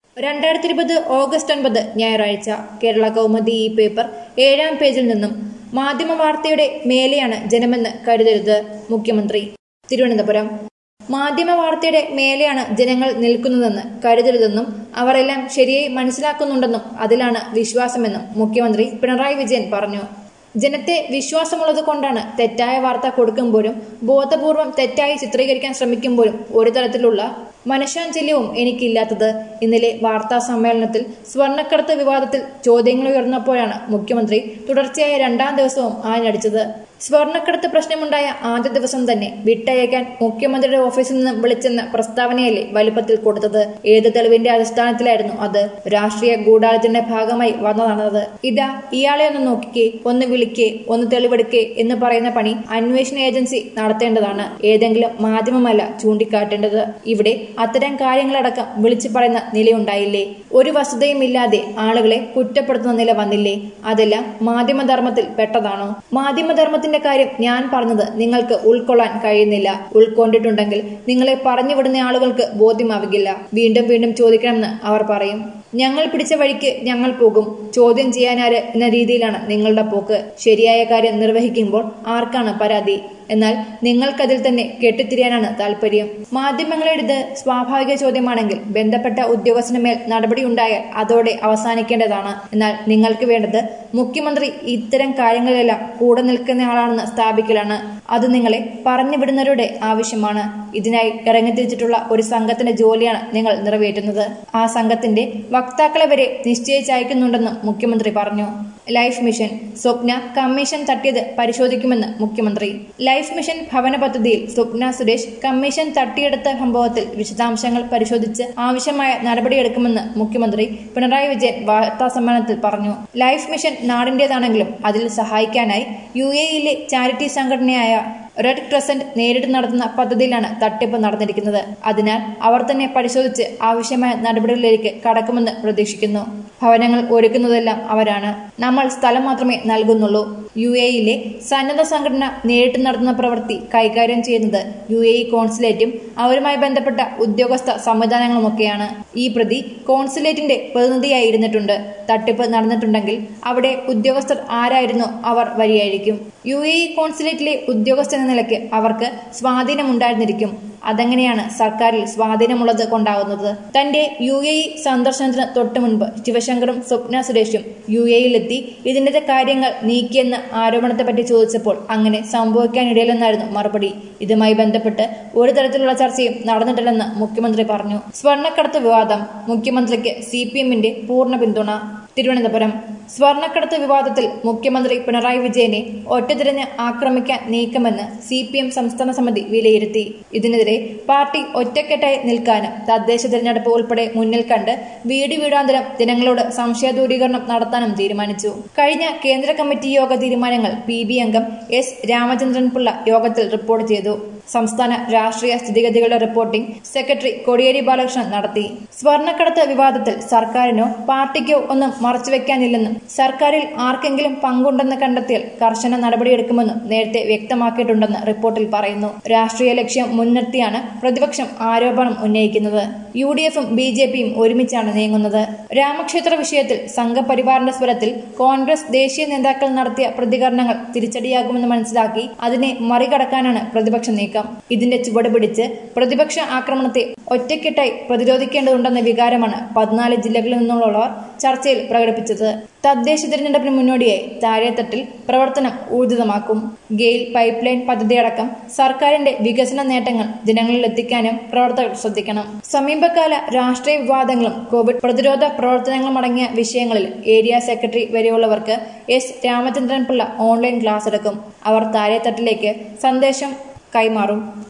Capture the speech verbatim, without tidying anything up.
രണ്ടായിരത്തി ഇരുപത് ഓഗസ്റ്റ് ഒൻപത് ഞായറാഴ്ച കേരള കൗമുദി ഈ പേപ്പർ ഏഴാം പേജിൽ നിന്നും മാധ്യമ വാർത്തയുടെ മേലെയാണ് ജനമെന്ന് കരുതരുത് മുഖ്യമന്ത്രി തിരുവനന്തപുരം. മാധ്യമ വാർത്തയുടെ മേലെയാണ് ജനങ്ങൾ നിൽക്കുന്നതെന്ന് കരുതരുതെന്നും അവരെല്ലാം ശരിയായി മനസ്സിലാക്കുന്നുണ്ടെന്നും അതിലാണ് വിശ്വാസമെന്നും മുഖ്യമന്ത്രി പിണറായി വിജയൻ പറഞ്ഞു. ജനത്തെ വിശ്വാസമുള്ളത് കൊണ്ടാണ് തെറ്റായ വാർത്ത കൊടുക്കുമ്പോഴും ബോധപൂർവം തെറ്റായി ചിത്രീകരിക്കാൻ ശ്രമിക്കുമ്പോഴും ഒരു തരത്തിലുള്ള മനഃശാഞ്ചല്യവും എനിക്കില്ലാത്തത്. ഇന്നലെ വാർത്താ സമ്മേളനത്തിൽ സ്വർണ്ണക്കടത്ത് വിവാദത്തിൽ ചോദ്യങ്ങൾ ഉയർന്നപ്പോഴാണ് മുഖ്യമന്ത്രി തുടർച്ചയായ രണ്ടാം ദിവസവും ആഞ്ഞടിച്ചത്. സ്വർണ്ണക്കടത്ത് പ്രശ്നമുണ്ടായ ആദ്യ ദിവസം തന്നെ വിട്ടയക്കാൻ മുഖ്യമന്ത്രിയുടെ ഓഫീസിൽ നിന്നും വിളിച്ചെന്ന പ്രസ്താവനയല്ലേ വലുപ്പത്തിൽ കൊടുത്തത്? ഏത് തെളിവിന്റെ അടിസ്ഥാനത്തിലായിരുന്നു അത്? രാഷ്ട്രീയ ഗൂഢാലോചനയുടെ ഭാഗമായി വന്നതാണത്. ഇതാ ഇയാളെ ഒന്ന് നോക്കിക്കേ, ഒന്ന് വിളിക്കേ, ഒന്ന് തെളിവെടുക്കേ എന്ന് പറയുന്ന പണി അന്വേഷണ ഏജൻസി നടത്തേണ്ടതാണ്, ഏതെങ്കിലും മാധ്യമമല്ല ചൂണ്ടിക്കാട്ടേണ്ടത്. ഇവിടെ അത്തരം കാര്യങ്ങളടക്കം വിളിച്ചു പറയുന്ന നിലയുണ്ടായില്ലേ? ഒരു വസ്തുതയും ഇല്ലാതെ ആളുകളെ കുറ്റപ്പെടുത്തുന്ന നില വന്നില്ലേ? അതെല്ലാം മാധ്യമധർമ്മത്തിൽ പെട്ടതാണോ? മാധ്യമധർമ്മത്തിന്റെ കാര്യം ഞാൻ പറഞ്ഞത് നിങ്ങൾക്ക് ഉൾക്കൊള്ളാൻ കഴിയുന്നില്ല. ഉൾക്കൊണ്ടിട്ടുണ്ടെങ്കിൽ നിങ്ങളെ പറഞ്ഞു വിടുന്ന ആളുകൾക്ക് ബോധ്യമാവുകയില്ല. വീണ്ടും വീണ്ടും ചോദിക്കണമെന്ന് അവർ പറയും. ഞങ്ങൾ പിടിച്ച വഴിക്ക് ഞങ്ങൾ പോകും, ചോദ്യം ചെയ്യാനാര് എന്ന രീതിയിലാണ് നിങ്ങളുടെ പോക്ക്. ശരിയായ കാര്യം നിർവഹിക്കുമ്പോൾ ആർക്കാണ് പരാതി? എന്നാൽ നിങ്ങൾക്കതിൽ തന്നെ കെട്ടിത്തിരിയാനാണ് താല്പര്യം. മാധ്യമങ്ങളുടേത് സ്വാഭാവിക ചോദ്യമാണെങ്കിൽ ബന്ധപ്പെട്ട ഉദ്യോഗസ്ഥന് മേൽ നടപടി ഉണ്ടായാൽ അതോടെ അവസാനിക്കേണ്ടതാണ്. എന്നാൽ നിങ്ങൾക്ക് വേണ്ടത് മുഖ്യമന്ത്രി ഇത്തരം കാര്യങ്ങളിലെല്ലാം കൂടെ നിൽക്കുന്നയാളാണെന്ന് സ്ഥാപിക്കലാണ്. അത് നിങ്ങളെ പറഞ്ഞു വിടുന്നവരുടെ ആവശ്യമാണ്. ഇതിനായി ഇറങ്ങിത്തിരിച്ചിട്ടുള്ള ഒരു സംഘത്തിന്റെ ജോലിയാണ് നിങ്ങൾ നിറവേറ്റുന്നത്. ആ സംഘത്തിന്റെ വക്താക്കളെ വരെ നിശ്ചയിച്ചയക്കുന്നുണ്ടെന്നും മുഖ്യമന്ത്രി പറഞ്ഞു. ലൈഫ് മിഷൻ സ്വപ്ന കമ്മീഷൻ തട്ടിയത് പരിശോധിക്കുമെന്ന് മുഖ്യമന്ത്രി. ലൈഫ് മിഷൻ ഭവന പദ്ധതിയിൽ സ്വപ്ന സുരേഷ് കമ്മീഷൻ തട്ടിയെടുത്ത സംഭവത്തിൽ വിശദാംശങ്ങൾ പരിശോധിച്ച് ആവശ്യമായ നടപടിയെടുക്കുമെന്ന് മുഖ്യമന്ത്രി പിണറായി വിജയൻ വാർത്താ സമ്മേളനത്തിൽ പറഞ്ഞു. ലൈഫ് മിഷൻ നാടിന്റേതാണെങ്കിലും അതിൽ സഹായിക്കാനായി യു എയിലെ ചാരിറ്റി സംഘടനയായ റെഡ് ക്രസന്റ് നേരിട്ട് നടത്തുന്ന പദ്ധതിയിലാണ് തട്ടിപ്പ് നടന്നിരിക്കുന്നത്. അതിനാൽ അവർ തന്നെ പരിശോധിച്ച് ആവശ്യമായ നടപടികളിലേക്ക് കടക്കുമെന്ന് പ്രതീക്ഷിക്കുന്നു. ഭവനങ്ങൾ ഒരുക്കുന്നതെല്ലാം അവരാണ്, നമ്മൾ സ്ഥലം മാത്രമേ നൽകുന്നുള്ളൂ. യു എയിലെ സന്നദ്ധ സംഘടന നേരിട്ട് നടത്തുന്ന പ്രവൃത്തി കൈകാര്യം ചെയ്യുന്നത് യു എ ഇ കോൺസുലേറ്റും അവരുമായി ബന്ധപ്പെട്ട ഉദ്യോഗസ്ഥ സംവിധാനങ്ങളുമൊക്കെയാണ്. ഈ പ്രതി കോൺസുലേറ്റിന്റെ പ്രതിനിധിയായി ഇരുന്നിട്ടുണ്ട്. തട്ടിപ്പ് നടന്നിട്ടുണ്ടെങ്കിൽ അവിടെ ഉദ്യോഗസ്ഥർ ആരായിരുന്നോ അവർ വരിയായിരിക്കും. യു എ ഇ കോൺസുലേറ്റിലെ ഉദ്യോഗസ്ഥ എന്ന നിലയ്ക്ക് അവർക്ക് സ്വാധീനമുണ്ടായിരുന്നിരിക്കും. അതെങ്ങനെയാണ് സർക്കാരിൽ സ്വാധീനമുള്ളത് കൊണ്ടാവുന്നത്? തന്റെ യു എ ഇ സന്ദർശനത്തിന് തൊട്ടു മുൻപ് ശിവശങ്കറും സ്വപ്ന സുരേഷും യു എയിലെത്തി ഇതിന്റെ കാര്യങ്ങൾ നീക്കിയെന്ന ആരോപണത്തെപ്പറ്റി ചോദിച്ചപ്പോൾ അങ്ങനെ സംഭവിക്കാനിടയില്ലെന്നായിരുന്നു മറുപടി. ഇതുമായി ബന്ധപ്പെട്ട് ഒരു തരത്തിലുള്ള ചർച്ചയും നടന്നിട്ടില്ലെന്ന് മുഖ്യമന്ത്രി പറഞ്ഞു. സ്വർണ്ണക്കടത്ത് വിവാദം മുഖ്യമന്ത്രിക്ക് സി പി എമ്മിന്റെ പൂർണ്ണ പിന്തുണ. തിരുവനന്തപുരം. സ്വർണ്ണക്കടത്ത് വിവാദത്തിൽ മുഖ്യമന്ത്രി പിണറായി വിജയനെ ഒറ്റതിരിഞ്ഞ് ആക്രമിക്കാൻ നീക്കമെന്ന് സി പി എം സംസ്ഥാന സമിതി വിലയിരുത്തി. ഇതിനെതിരെ പാർട്ടി ഒറ്റക്കെട്ടായി നിൽക്കാനും തദ്ദേശ തിരഞ്ഞെടുപ്പ് ഉൾപ്പെടെ മുന്നിൽ കണ്ട് വീട് വീടാന്തരം ജനങ്ങളോട് സംശയ ദൂരീകരണം നടത്താനും തീരുമാനിച്ചു. കഴിഞ്ഞ കേന്ദ്ര കമ്മിറ്റി യോഗ തീരുമാനങ്ങൾ പി ബി അംഗം എസ് രാമചന്ദ്രൻ പിള്ള യോഗത്തിൽ റിപ്പോർട്ട് ചെയ്തു. സംസ്ഥാന രാഷ്ട്രീയ സ്ഥിതിഗതികളുടെ റിപ്പോർട്ടിംഗ് സെക്രട്ടറി കോടിയേരി ബാലകൃഷ്ണൻ നടത്തി. സ്വർണ്ണക്കടത്ത് വിവാദത്തിൽ സർക്കാരിനോ പാർട്ടിക്കോ ഒന്നും മറച്ചുവെക്കാനില്ലെന്നും സർക്കാരിൽ ആർക്കെങ്കിലും പങ്കുണ്ടെന്ന് കണ്ടെത്തിയാൽ കർശന നടപടിയെടുക്കുമെന്നും നേരത്തെ വ്യക്തമാക്കിയിട്ടുണ്ടെന്ന് റിപ്പോർട്ടിൽ പറയുന്നു. രാഷ്ട്രീയ ലക്ഷ്യം മുൻനിർത്തിയാണ് പ്രതിപക്ഷം ആരോപണം ഉന്നയിക്കുന്നത്. യു ഡി എഫും ബി ജെ പിയും ഒരുമിച്ചാണ് നീങ്ങുന്നത്. രാമക്ഷേത്ര വിഷയത്തിൽ സംഘപരിവാറിന്റെ സ്വരത്തിൽ കോൺഗ്രസ് ദേശീയ നേതാക്കൾ നടത്തിയ പ്രതികരണങ്ങൾ തിരിച്ചടിയാകുമെന്ന് മനസ്സിലാക്കി അതിനെ മറികടക്കാനാണ് പ്രതിപക്ഷ നീക്കം. ഇതിന്റെ ചുവട് പിടിച്ച് പ്രതിപക്ഷ ആക്രമണത്തെ ഒറ്റക്കെട്ടായി പ്രതിരോധിക്കേണ്ടതുണ്ടെന്ന വികാരമാണ് പതിനാല് ജില്ലകളിൽ നിന്നുള്ളവർ ചർച്ചയിൽ പ്രകടിപ്പിച്ചത്. തദ്ദേശ തിരഞ്ഞെടുപ്പിന് മുന്നോടിയായി താഴെത്തട്ടിൽ പ്രവർത്തനം ഊർജിതമാക്കും. ഗെയിൽ പൈപ്പ് ലൈൻ പദ്ധതിയടക്കം സർക്കാരിന്റെ വികസന നേട്ടങ്ങൾ ജനങ്ങളിൽ എത്തിക്കാനും പ്രവർത്തകർ ശ്രദ്ധിക്കണം. സമീപകാല രാഷ്ട്രീയ വിവാദങ്ങളും കോവിഡ് പ്രതിരോധ പ്രവർത്തനങ്ങളും അടങ്ങിയ വിഷയങ്ങളിൽ ഏരിയ സെക്രട്ടറി വരെയുള്ളവർക്ക് S Ramachandran Pillai online class എടുക്കും. അവർ താഴെത്തട്ടിലേക്ക് സന്ദേശം കൈമാറും.